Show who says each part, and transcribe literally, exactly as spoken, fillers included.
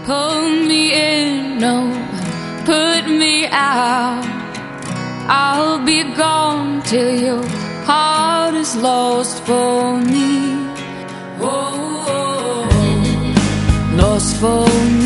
Speaker 1: Pull me in, no, put me out. I'll be gone till your heart is lost for me. Oh, lost for me.